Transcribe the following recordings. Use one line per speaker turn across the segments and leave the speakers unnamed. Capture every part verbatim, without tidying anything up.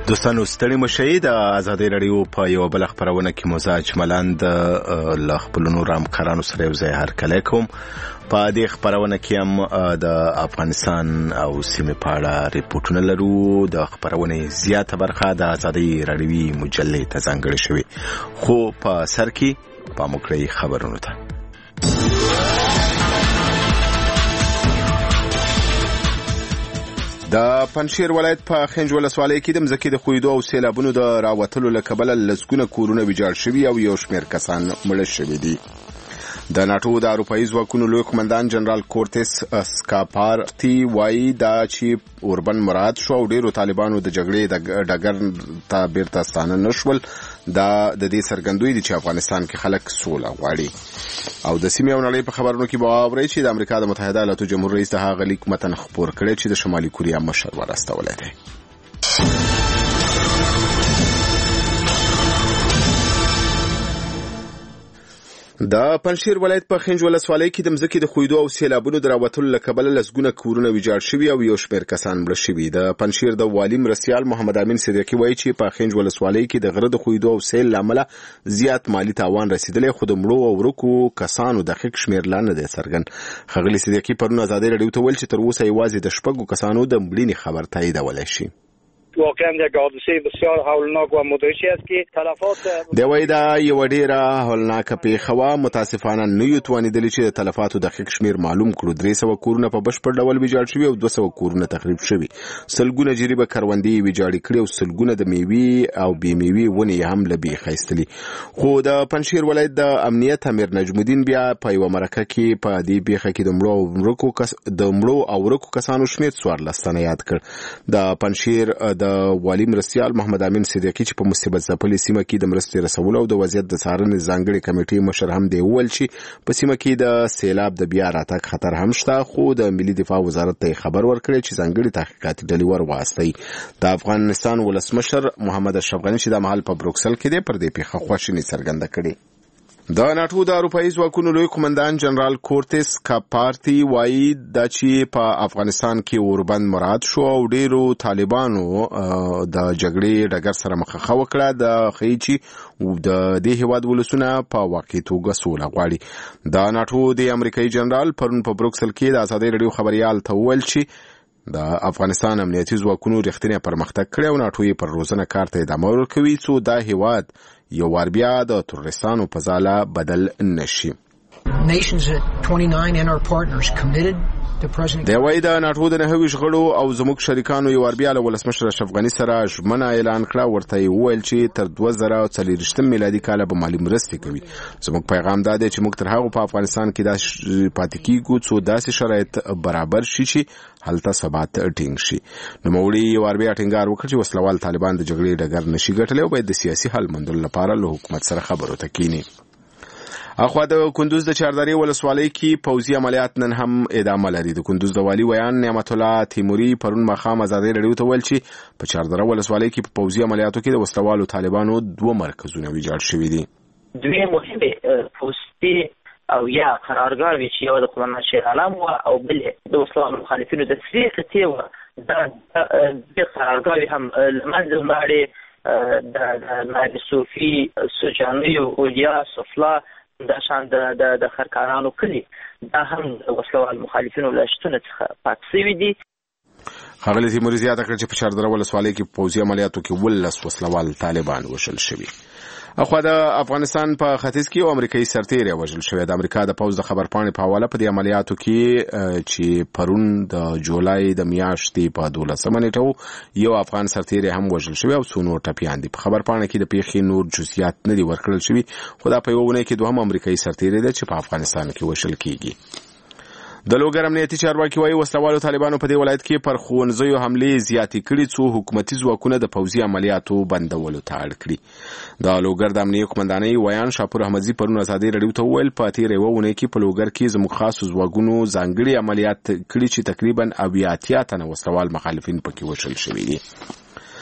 دوستانو ستړي مشئ د ازادي رادیو په یو بل خبرونه کې مزاج ملند ل خپل نور همکارانو سره یو ځای هرکلی کوم. په دې خبرونه کې هم د افغانستان او سیمې په اړه ریپورتونه لرو. د خبرونه زیاته برخه د ازادي رادیوي مجلې ته ځانګړې شوې، خو په سر کې په موکړی خبرونه ته د پنځیر ولایت په خنج ولسوالۍ کې د مځکې د خویدو او سیلابونو د راوتلو له کبله لسګونه کورونه ویجاړ شوي او یو شمېر کسان مړه شوي دي. د ناټو د اروپایي ځواکونو لوی قومندان جنرال کورتس اسکاپارتي وایي دا چې اوربن مراد شو او ډیرو طالبانو د جګړې د ډګر ته بیرته ستانه نشول. دا د دې څرګندوي دي چې افغانستان کې خلک سوله غواړي. او د سیمې او نړۍ په خبرونو کې به واورئ چې د امریکا د متحده ایالاتو جمهور رئیس د هغه لیک متن خپور کړی چې د شمالي کوریا مشر ورستولی دی. د پنځیر ولایت په خنج ولسوالۍ کې د مځکې د خویدو او سیلابونو د راوتلو له کبله لسګونه کورونه ویجاړ شوي او یو شمېر کسان مړه شوي. د پنځیر د والي مرستیال محمد امین صدیقي وایي چې په خنج ولسوالۍ کې د غره د خویدو او سیل له امله زیات مالي تاوان رسیدلی، خو د مړو او ورکو کسانو دقیق شمېر لا نه دی څرګند. ښاغلي صدیقي پرون ازادي راډیو ته ویل چې تر اوسه یوازې د شپږو کسانو د مړینې خبر تاییدولی شي.
واقعا یک حادثه بسیار هولناک و مدهشی است که تلفات
دی وایي دا یوه ډېره هولناکه پیښه وه. متاسفانه نه یو توانېدلي چې د تلفاتو دقیق شمېر معلوم کړو. درې سوه کورونه په بشپړ ډول ویجاړ شوي او دوه سوه کورونه تخریب شوي. سلګونه جریبه کروندې یې ویجاړې کړې او سلګونه د میوې او بې میوې ونې یې هم له بیخه ایستلي. خو د پنځیر ولایت د امنیت امیر نجم الدین بیا په یوه مرکه کې په دې پیښه کې د مړو او ورکو کس د مړو او ورکو کسانو شمېر څوارلس تنه یاد کړ. د پنځیر د والي مرستیال محمد امین صدیقي چې په مصیبت ځپلې سیمه کې د مرستې رسولو او د وضعیت د څارنې ځانګړې کمیټې مشر هم دی وویل چې په سیمه کې د سیلاب د بیا راتګ خطر هم شته، خو د ملي دفاع وزارت ته خبر ورکړی چې ځانګړي تحقیقاتي ډلې ور واستوي. د افغانستان ولسمشر محمد اشرف غني چې د مهال په بروکسل کې دی پر دې پیښه خواشیني څرګنده کړې. د ناټو د اروپایي ځواکونو لوی قومندان جنرال کورتس کاپارتي وایي دا چې په افغانستان کې اوربند مراد شو او ډیرو طالبانو د جګړې ډګر سره مخه وکړه. د ښیي چې د دې هیواد ولسونه په واقعي توګه سوله غواړي. د ناټو د امریکایي جنرال پرون په بروکسل کې د ازادي راډیو خبريال ته وویل چې د افغانستان امنیتي ځواکونو رښتینی پرمختګ کړی او ناټو یې پر روزنه کار ته ادامه ورکوي څو دا هیواد یو وار بیا د تروریستانو په ځاله بدل نشي. دی وایي د ناټو د نهه ویشت غړو او زموږ شریکانو یو وار بیا له ولسمشر اشرف غني سره ژمنه اعلان کړه. ورته یې وویل چې تر دوه زره څلېرویشتم میلادي کاله به مالي مرستې کوي. زموږ پیغام دا دی چې موږ تر هغو په افغانستان کې داسې پاتې کیږو څو داسې شرایط برابر شي چې هلته ثبات ټینګ شي. نوموړي یو وار بیا ټینګار وکړ چې وسلوال طالبان د جګړې ډګر نشي ګټلی او باید د سیاسي حل موندلو لپاره له حکومت سره خبرو ته کینی. اخوا د کندوز د چاردرې ولسوالۍ کې پوځي عملیات نن هم ادامه لري. د کندوز د والي ویان نعمت الله تیموري پرون ماښام ازادي راډیو ته ویل چې په چاردره ولسوالۍ کې په پوځي عملیاتو کې د وسلوالو طالبانو دوه مرکزونه ویجاړ شوي دي.
دوی مهمه پوستي او یا قرارګاوي چې یو د قومندان شیر عالم و او بل د وسلوالو مخالفینو د سری قطعې و دا د قرارګاوي هم لمنځه ولاړې. د نایب صوفي سوجاني او اولیا سفلا دا شان د د د خرکارانو کلی دا هم وسلوال مخالفینو له شتون څخه پاک شوي دي.
ښاغلي تیموري زیاته کړه چې په چاردره ولسوالۍ کې پوځي عملیاتو کې ولس وسلوال طالبان وشل شوي. اخوا د افغانستان په ختیځ کې یو امریکایي سرتیری وژل شوی. د امریکا د پوځ د خبرپاڼې په حواله په دې عملیاتو کې چې پرون د جولای د میاشتې په دولسمه نیټه یو افغان سرتیری هم وژل شوی او څو نور ټپیان دي. په خبرپاڼه کې د پیښې نور جزئیات نه دي ورکړل شوي، خو دا په یوه اونۍ کې دوهم امریکایي سرتیری دی چې په افغانستان کې وژل کیږي. د لوګر امنیتي چارواکي وایي وسلوالو طالبانو په دې ولایت کې پر ښوونځیو حملې زیاتې کړي څو حکومتي ځواکونه د پوځي عملیاتو بندولو ته اړ کړي. د لوګر د امنیتي قومندانۍ ویان شاپور احمدزي پرون ازادي راډیو ته وویل په تېره یوه اونۍ کې په لوګر کې زموږ خاصو ځواکونو ځانګړي عملیات کړي چې تقریبا اویا اتیا تنه وسلوال مخالفین پکې وژل شوي دي.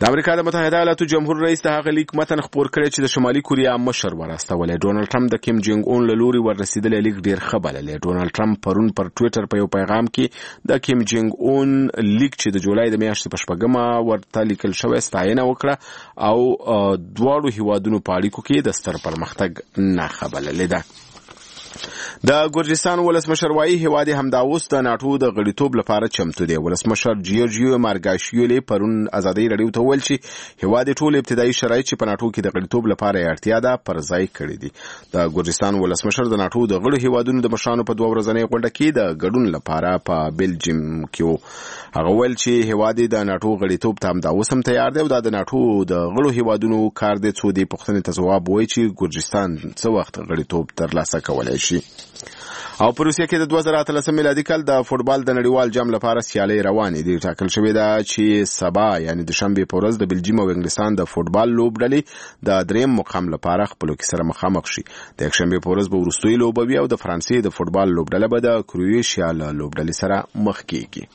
د امریکا د متحده ایالاتو جمهور رئیس د هغه لیک متن خپور کړی چې د شمالي کوریا مشر ورستولی. ډونالد ټرمپ د کیم جونګ اون له لوري وررسېدلی لیک ډېر ښه بللی. ډونالد ټرمپ پرون پر ټویټر په یو پیغام کې د کیم جونګ اون لیک چې د جولای د میاشتې په شپږمه ورته لیکل شوی ستاینه وکړه او دواړو هیوادونو په اړیکو کې د ستر پرمختګ نښه بللې ده. د ګرجستان ولسمشر وایي هیواد همدا اوس د ناټو د غړیتوب لپاره چمتو دی. ولسمشر جیورجیو مارګاشویلی پرون ازادۍ راډیو ته وویل چې هیواد ټول ابتدایي شرایط چې په ناټو کې د غړیتوب لپاره اړتیا ده پر ځای کړي دي. د ګرجستان ولسمشر د ناټو د غړو هیوادونو د مشرانو په دوه ورځنۍ غونډه کې د ګډون لپاره په بلجیم کې هغه ویل چې هیواد د ناټو غړیتوب ته همدا اوس هم تیار دی او د ناټو د غړو هیوادونو کار دی څو دې پوښتنې ته ځواب وایي چې ګرجستان څه وخت غړیتوب ترلاسه کولی شي. او په روسیه کې د دوه زره اتلسم میلادي کال د فوټبال د نړیوال جام لپاره سیالۍ روانې دي. ټاکل شوې ده چې سبا یعنی د شنبې په ورځ د بلجیم او انګلستان د فوټبال لوبډلې د دریم مقام لپاره خپلو کې سره مخامخ شي. د یکشنبې په ورځ به وروستۍ لوبه وي او د فرانسې د فوټبال لوبډله به د کرویشیا له لوبډلې سره مخ کیږي.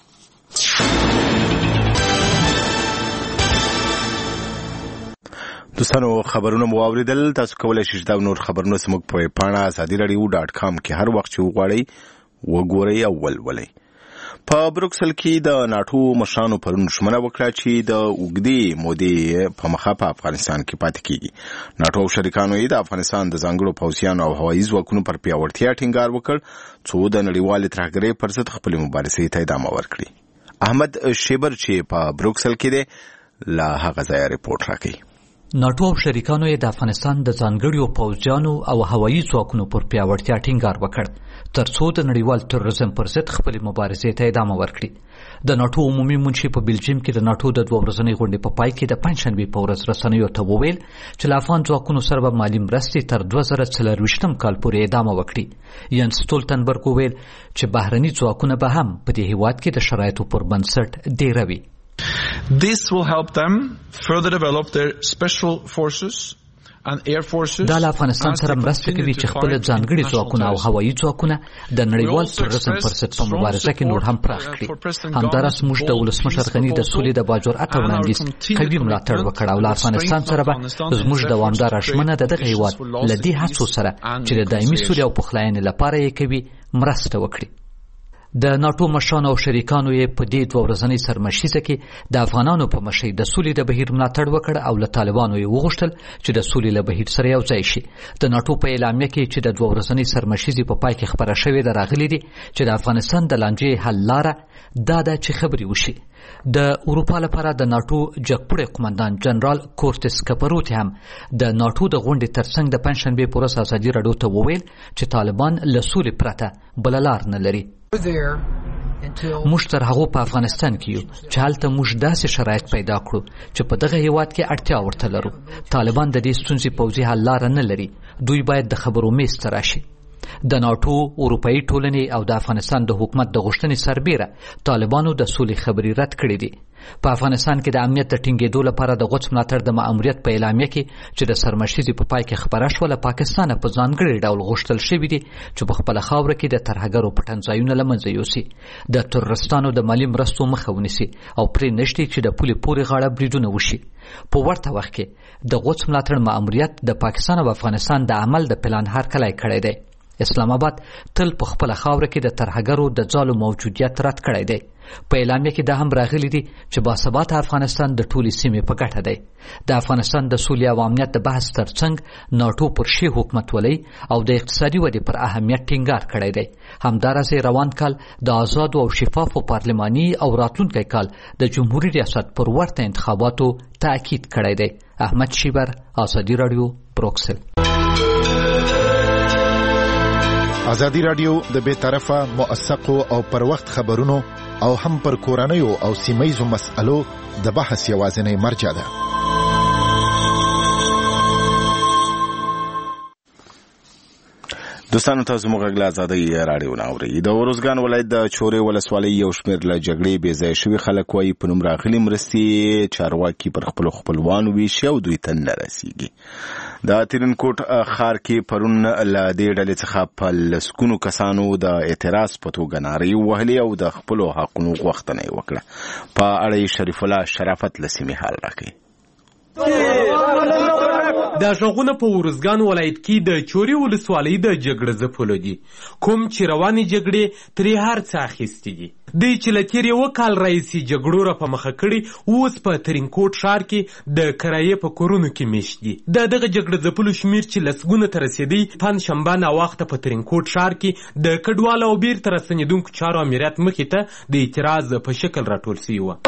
دوستانو خبرونه مو واوریدل. تاسو کولی شئ دا نور خبرونه زموږ په ویب پاڼه ازادي راډیو ډاټ کام کې هر وخت چې وغواړئ وګورئ او ولولئ. په بروکسل کې د ناټو مشرانو پرون ژمنه وکړه چې د اوږدې مودې په مخه په افغانستان کې پاتې کیږي. ناټو او شریکانو یې د افغانستان د ځانګړو پوځیانو او هوایي ځواکونو پر پیاوړتیا ټینګار وکړ څو د نړیوالې ترهګرۍ پر ضد خپلې مبارزې ته ادامه ورکړي. احمد شیبر چې په بروکسل کې دی له هغه ځایه رپورټ راکوي.
ناټو او شریکانو یې د افغانستان د ځانګړو پوځیانو او هوایي ځواکونو پر پیاوړتیا ټینګار وکړ ترڅو د نړیوال تروریزم پر ضد خپلې مبارزې ته ادامه ورکړي. د ناټو عمومي منشي په بلجیم کې د ناټو د دوه ورځنۍ غونډې په پای کې د پنجشنبې په ورځ رسنیو ته وویل چې له افغان ځواکونو سره به مالي مرستې تر دوه زره څلرویشتم کال پورې ادامه وکړي. ینس سټولتنبرګ وویل چې بهرني ځواکونه به هم په دې هیواد کې د شرایطو پر بنسټ ډیروي.
This will help them further develop their special forces and air forces.
دا له افغانستان سره مرسته کوي چې خپل ځانګړي ځواکونه او هوایي ځواکونه د نړیوال تروریزم پر ضد په مبارزه کې نور هم پراخ کړي. همداراز موږ د ولسمشر غني د سولې د باجرأته وړاندیز قوي ملاتړ وکړ او له افغانستان سره به زموږ دوامداره ژمنه د دغه هیواد له دې هڅو سره چې د دایمي سولې او پخلاینې لپاره یې کوي مرسته وکړي. د ناټو مشرانو او شریکانو یې په دې دوه ورځنۍ سرمشیزه کې د افغانانو په مشرۍ د سولې د بهیر ملاتړ وکړ او له طالبانو یې وغوښتل چې د سولې له بهیر سره یو ځای شي. د ناټو په اعلامیه کې چې د دوه ورځنۍ سرمشیزې په پای کې خبره شوې ده راغلي دي چې د افغانستان د لانجې حل لاره دا ده چې خبرې وشي. د اروپا لپاره د ناټو جګپوړی قومندان جنرال کورتس کپروتی هم د ناټو د غونډې ترڅنګ د پنجشنبې په ورځ ازادي راډیو ته وویل چې طالبان له سولې پرته بله لار نه لري. موږ تر هغو په افغانستان کې یو چې هلته موږ داسې شرایط پیدا کړو چې په دغه هیواد کې اړتیا ورته لرو. طالبان د دې ستونزې پوځي حل لاره نه لري. دوی باید د خبرو میز ته راشي. د ناټو اروپایي ټولنې او د افغانستان د حکومت د غوښتنې سربیره طالبانو د سولې خبرې رد کړې دي. په افغانستان کې د امنیت د ټینګېدو لپاره د غوڅ ملاتړ د ماموریت په اعلامیه کې چې د سرمشیزې په پای کې خبره شوه له پاکستانه په ځانګړي ډول غوښتل شوي دي چې په خپله خاوره کې د ترهګرو پټنځایونه له منځه یوسي، د تروریستانو د مالي مرستو مخه ونیسي او پرې نږدې چې د پولې پورې غاړه بریدونه وشي. په ورته وخت کې د غوڅ ملاتړ ماموریت د پاکستان او افغانستان د عمل د پلان هرکلی کړی دی. اسلام آباد تل په خپله خاوره کې د ترهګرو د ځالو موجودیت رد کړی دی. په اعلامیه کې دا هم راغلي دي چې باثباته افغانستان د ټولې سیمې په ګټه دی. د افغانستان د سولې او امنیت د بحث ترڅنګ ناټو پر شی حکومتولۍ او د اقتصادي ودې پر اهمیت ټینګار کړی دی. همداراز روان کال د آزادو او شفافو پارلماني او راتلونکی کال د جمهوریت ریاست پر ورته انتخاباتو تاکید کړی دی. احمد شیبر، ازادي راډیو، بروکسل.
ازادي راډیو د بې طرفه موثقو او پر وخت خبرونو او هم پر کورنیو او سیمایزو مسألو د بحث یوازینی مرجع ده.
دوستانو تاسو موږ غږ له ازادۍ راډیو نه اورئ. د ارزګان ولایت د چورې ولسوالۍ یو شمېر له جګړې بې ځایه شوي خلک وایي په نوم راغلي مرستې چارواکي پر خپلو خپلوانو ویشي او دوی ته نه رسیږي. د ترینکوټ ښار کې پرون له دې ډلې څخه په لسګونو کسانو د اعتراض په توګه نارې ووهلې او د خپلو حقونو غوښتنه یې وکړه. په اړه یې شریف الله شرافت له سیمې حال راکوي.
دا ژغونه په ورزګان ولایت کې د چوري ولسوالۍ د جګړه ځپلو دي، کوم چې روانې جګړې ترې هر څه اخیستي دي. دوی چې له تېر یوه کال راهیسې جګړو را په مخه کړي، اوس په ترینکوټ ښار کې د کرایې په کورونو کې میشت دي. د دغه جګړه ځپلو شمېر چې لسګونو ته رسېدی، پنجشنبه ناوخته په ترینکوټ ښار کې د کډوالو او بیرته راستنېدونکو چارو امریت مخې ته د اعتراض په شکل راټول سوي وه.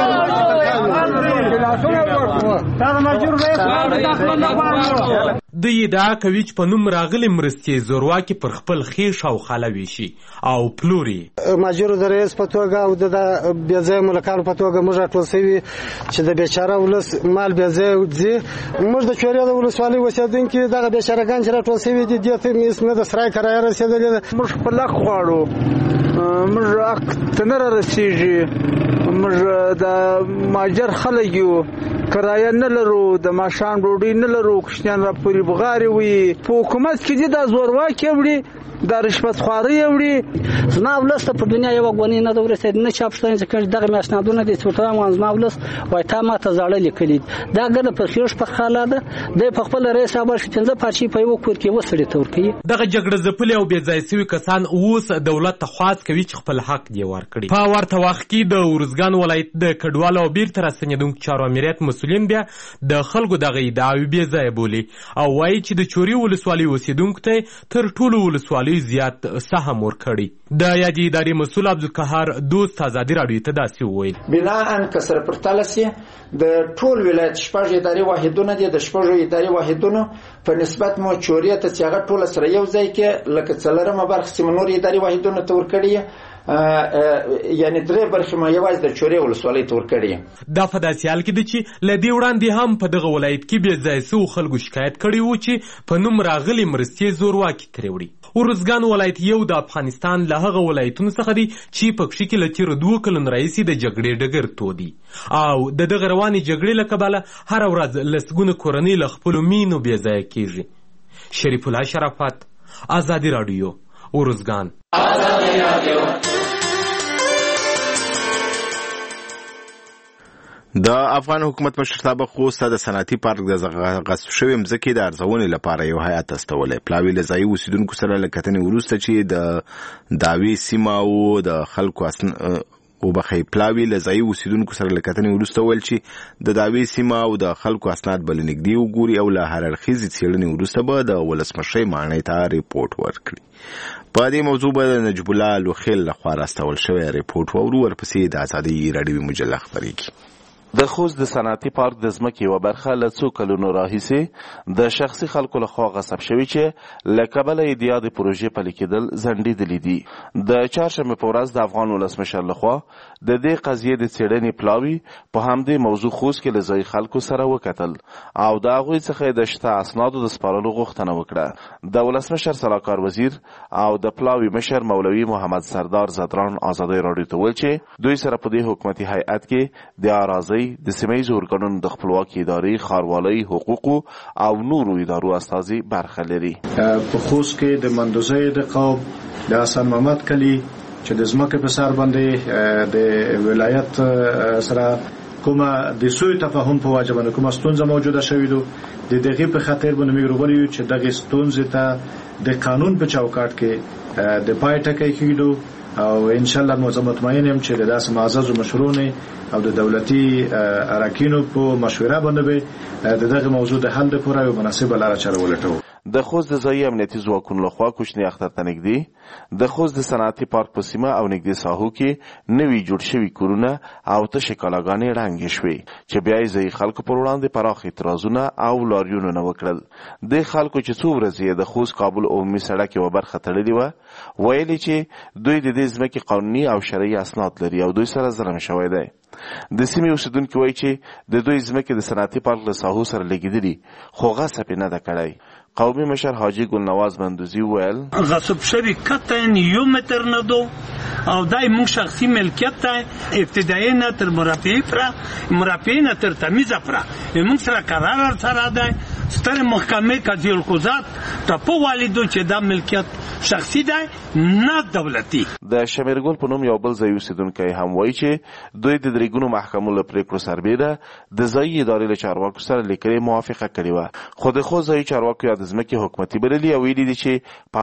دوی ادعا کوي چې په نوم راغلي مرستې زورواکي پر خپل خیش او خاله ویشي او پلوري.
ماجرو د رئیس په توګه او د بېځایه ملکانو په توګه موږ راټول سوي چې د بېچاره ولس مال بېځایه ځي. موږ د چوریا د ولسوالۍ اوسېدونکي دغه بېچارهګان چې راټول سوي دي، دې ته هېڅ نه د سرای کرایه رسېدلې ده.
موږ خپل حق غواړو، موږ حق ته نه رارسېږي. موږ د ماجر خلک یو، کرایه نه لرو، د ماښام ډوډۍ نه لرو، کوچنیان را پورې بغارې وي. په حکومت کې دي دا زورواکي وړي، دا رشوت خواري وړي.
زما ولس ته په دنیا یوه ګونۍ نه ده ورسېد، نه چا پوښتنه چې کړي دغه مې اسنادونه دي چې ورته وایم زما ولس وایي تا ما ته زاړه لیکلي دي. دا ګرده په خیوش په خاله ده، دی په خپله رئیس صاحب ورشي پنځه پارچې په یوه کور کې یوه سړي ته ورکوي.
دغه جګړه ځپلي او بېځایه سوي کسان اوس دولت ته خواست کوي چې خپل حق دې ورکړي. په ورته وخت کې د ورزګان ولایت د کډوالو او بیرته راستنېدونکو چارو امریت مسؤلین بیا د خلکو دغه ادعاوې بېځایه بولي او وایي چې د چوري ولسوالۍ اوسېدونکو ته تر ټولو ولسوالیو زیات سهم ورکړي. د یادې ادارې مسؤل عبدالقهار دوست ازادي راډیو ته داسې وویل:
بناءً که سره پرتله سي د ټول ولایت شپږ ادارې واحدونه دي، د شپږو ادارې واحدونو په نسبت مو چوریا ته چې هغه ټوله سره یو ځای کې لکه څلورمه برخه چې مو نور ادارې واحدونو ته ورکړي، یعنې درې برخې مو یوازې د چوریا ولسوالۍ ته ورکړي.
دا په داسې حال کې ده چې له دې وړاندې هم په دغه ولایت کې بېځایه سوو خلکو شکایت کړی و چې په نوم راغلي مرستې زورواکي ترې وړي. ورزګان ولایت یو د افغانستان له هغه ولایتونو څخه دی چې په کښې کې له تېرو دوو کلونو راهیسې د جګړې ډګر تودي او د دغه روانې جګړې له کبله هره ورځ لسګونه کورنۍ له خپلو مینو بېځایه کېږي. شریف الله شرافت، ازادي راډیو، ورزګان.
د افغان حکومت مشرتابه خوسته د صنعتي پارک د غصب شوې مځکې د ارزونې لپاره یو هیات استولی. پلاوي له ځایي اوسېدونکو سره له کتنې وروسته چې د داوی سیمه او د خلکو وبخښئ پلاوي له ځایي اوسېدونکو سره له کتنې وروسته ویل چې د داوی سیمه او د خلکو اسناد به له نږدې وګوري او له هر اړخیزې څېړنې وروسته به د ولسمشرۍ ماڼۍ ته ریپورټ ورکړي. په دې موضوع به د نجیب الله لوخیل لخوا راستول شوی ریپورټ واورو، ورپسې د ازادۍ راډیوي مجله خپرېږي.
د خوست د صنعتي پارک د ځمکې یوه برخه له څو کلونو راهیسې د شخصي خلکو لخوا غصب شوي چې له کبله یې د یادې پروژې پلي کېدل ځنډېدلي دي. د چهارشنبې په ورځ د افغان ولسمشر لخوا د دې قضیې د څېړنې پلاوي په همدې موضوع خوست کې له ځایي خلکو سره وکتل او د هغوی څخه یې د شته اسنادو د سپارلو غوښتنه وکړه. د ولسمشر سلاکار وزیر او د پلاوي مشر مولوي محمد سردار زدران ازادۍ راډیو ته وویل چې دوی سره په دې حکومتي هیئت کې د اراضۍ د سیمه ییزو ارګانونو د خپلواکي ادارې، ښاروالۍ، حقوقو او نورو ادارو استازي برخه لري.
په خوست کې د مندوزۍ د قوم د حسن محمد کلي چې د ځمکې په سر باندې د ولایت سره کومه د سوء تفاهم په وجه باندې کومه ستونزه موجوده شوې ده، د دغې په خاطر باندې موږ وغواړو چې دغې ستونزې ته د قانون په چوکاټ کې د پای ټکی کېږدو او ان شاء الله مطمئن یم چې د داسې معززو مشرونو او د دولتي اراکینو په مشوره باندې به د دغه موضوع د حل لپاره یو مناسبه لاره چاره ولټوو.
د خوست د ځایي امنیتي ځواکونو لخوا کوچني اختر ته نږدې د خوست د صنعتي پارک په سیمه او نږدې ساحو کې نوي جوړ شوي کورونه او تشې کالاګانې ړنګې شوې چې بیا یې ځایي خلکو پر وړاندې پراخ اعتراضونه او لاریونونه وکړل. دې خلکو چې څو ورځې د خوست کابل عمومي سړک یوه برخه تړلې وه ویلي چې دوی د دې ځمکې قانوني او شرعي اسناد لري او دوی سره ظلم شوی دی. د سیمې اوسېدونکي وایي چې د دوی ځمکې د صنعتي پارک له ساحو سره لګېدلي خو غصب یې نه ده کړی. قومي مشر حاجی ګلنواز بندوزي وویل
غصب شوی قطعا یو متر نه دو او دای مونږ شخصي ملکیت ته ابتدایي نه تر مرافعي پره مرافعي نه تر تمیزه پره مونږ سره قرار سره ده ستر محکمه قاضي القضات ته په والدو چې دا ملکیت شخصي ده نه دولتي.
د شمیرګل په نوم یو بل ځای اوسیدونکی هم وایي چې دوی د درېګونو محکمو له پرېکړو سربېره د ځایي ادارې له چارواکو سره لیکلې موافقه کړې وه، خو د خو ځایي چارواکو یا د ځمکې حکومتي بللي او ویلي دي چې